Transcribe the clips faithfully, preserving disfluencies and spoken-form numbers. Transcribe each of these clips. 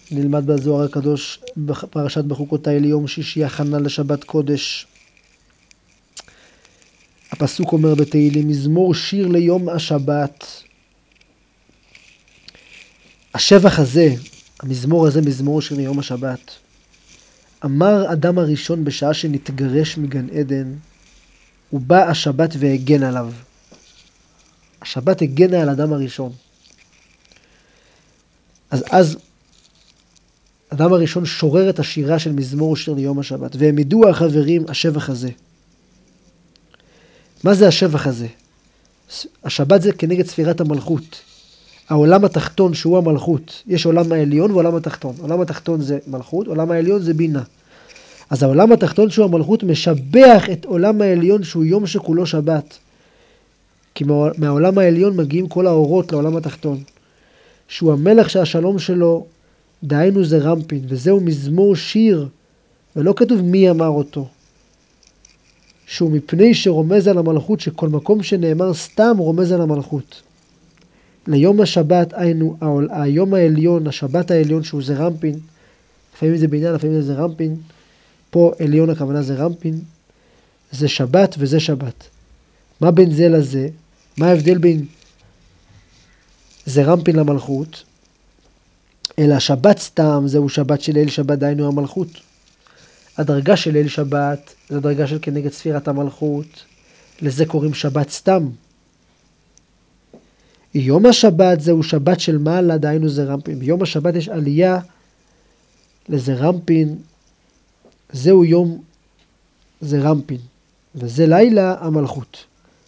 נלמד בזוהר הקדוש בפרשת בחוקותיי ליום שישי הכנה לשבת קודש. הפסוק אומר בתהילים, מזמור שיר ליום השבת. השבח הזה, המזמור הזה, מזמור שיר ליום השבת. אמר אדם הראשון בשעה שנתגרש מגן עדן, ובא השבת והגן עליו. השבת הגנה על אדם הראשון. אז אז אדם הראשון שורר את השירה של מזמור שיר ליום השבת, והם ידעו החברים השבח הזה. מה זה השבח הזה? השבת זה כנגד ספירת המלכות. העולם התחתון שהוא המלכות, יש עולם העליון ועולם התחתון. עולם התחתון זה מלכות, עולם העליון זה בינה. אז העולם התחתון שהוא המלכות משבח את עולם העליון שהוא יום שכולו שבת. כי מהעולם העליון מגיעים כל האורות לעולם התחתון. שהוא המלך שהשלום שלו, דהיינו זה רמפין, וזהו מזמור שיר, ולא כתוב מי אמר אותו. שהוא מפני שרומז על המלכות, שכל מקום שנאמר סתם רומז על המלכות. ליום השבת, היינו, היום העליון, השבת העליון שהוא זה רמפין, לפעמים זה בעניין, לפעמים זה רמפין, פה עליון הכוונה זה רמפין, זה שבת וזה שבת. מה בין זה לזה? מה ההבדל בין זה רמפין למלכות? אלא שבת סתם זהו שבת של ליל שבת, דהיינו המלכות. הדרגה של ליל שבת זה הדרגה של כנגד ספירת המלכות, לזה קוראים שבת סתם. יום השבת זהו שבת של מעלה, דהיינו זה רמפין. ביום השבת יש עלייה לזה רמפין, זהו יום זה רמפין, וזה לילה המלכות.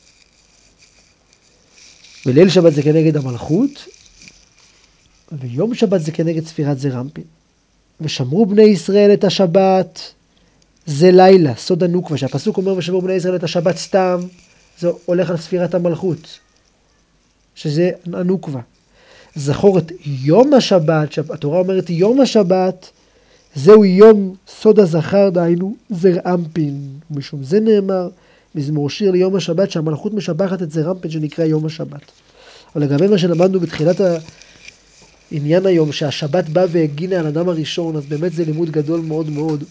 וליל שבת זה כנגד המלכות, ויום שבת זה כנגד ספירת זה רמפין. ושמרו בני ישראל את השבת, זה לילה, סוד הנוקבה, שהפסוק אומר ושמרו בני ישראל את השבת סתם, זה הולך על ספירת המלכות, שזה הנוקבה. זכור את יום השבת, שהתורה אומרת יום השבת, זהו יום סוד הזכר, דהיינו זר אמפין. משום זה נאמר מזמור שיר ליום השבת, שהמלכות משבחת את זר אמפין שנקרא יום השבת. אבל לגבי מה שלמדנו בתחילת העניין היום, שהשבת בא והגינה על אדם הראשון, אז באמת זה לימוד גדול מאוד מאוד.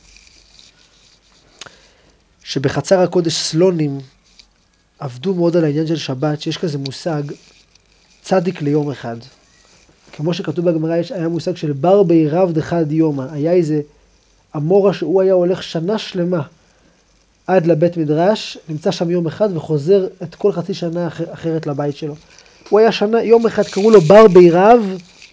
שבחצר הקודש סלונים עבדו מאוד על העניין של שבת, שיש כזה מושג צדיק ליום אחד. כמו שכתוב בגמרא, היה מושג של בר בעירב דחד יומא. היה איזה אמורה שהוא היה הולך שנה שלמה עד לבית מדרש, נמצא שם יום אחד וחוזר את כל חצי שנה אחר, אחרת לבית שלו. הוא היה שנה, יום אחד קראו לו בר בעירב,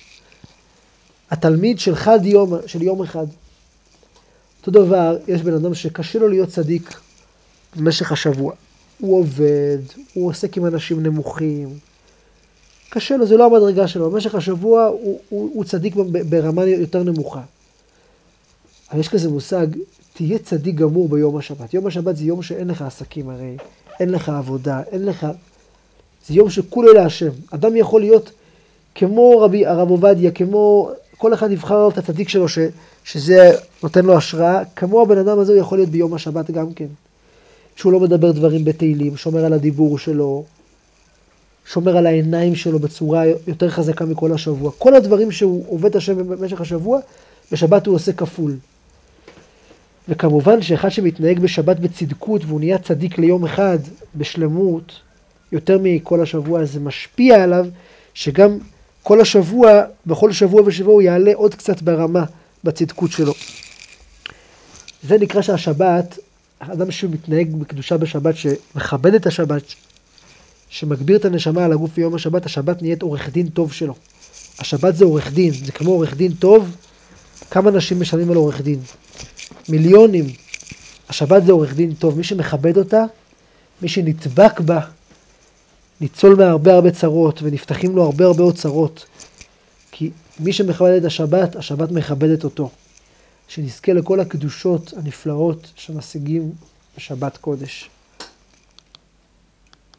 התלמיד של חד יום, של יום אחד. אותו דבר, יש בן אדם שקשה לו להיות צדיק במשך השבוע. הוא עובד, הוא עוסק עם אנשים נמוכים, קשה לו, זה לא המדרגה שלו. במשך השבוע הוא, הוא, הוא צדיק ברמה יותר נמוכה. אבל יש כזה מושג, תהיה צדיק גמור ביום השבת. יום השבת זה יום שאין לך עסקים הרי, אין לך עבודה, אין לך... זה יום שכולו להשם. אדם יכול להיות כמו רבי הרב עובדיה, כמו... כל אחד יבחר את הצדיק שלו ש, שזה נותן לו השראה, כמו הבן אדם הזה הוא יכול להיות ביום השבת גם כן. שהוא לא מדבר דברים בתהילים, שומר על הדיבור שלו, שומר על העיניים שלו בצורה יותר חזקה מכל השבוע. כל הדברים שהוא עובד השם במשך השבוע, בשבת הוא עושה כפול. וכמובן שאחד שמתנהג בשבת בצדקות, והוא נהיה צדיק ליום אחד בשלמות, יותר מכל השבוע, זה משפיע עליו, שגם כל השבוע, בכל שבוע ושבוע הוא יעלה עוד קצת ברמה בצדקות שלו. זה נקרא שהשבת, האדם שמתנהג בקדושה בשבת, שמכבד את השבת, שמגביר את הנשמה על הגוף ביום השבת, השבת נהיית עורך דין טוב שלו. השבת זה עורך דין, זה כמו עורך דין טוב. כמה אנשים משלמים על עורך דין? מיליונים. השבת זה עורך דין טוב. מי שמכבד אותה, מי שנדבק בה, ניצול מהרבה הרבה צרות, ונפתחים לו הרבה הרבה צרות. כי מי שמכבד את השבת, השבת מכבדת אותו. שנזכה לכל הקדושות הנפלאות שמשיגים בשבת קודש.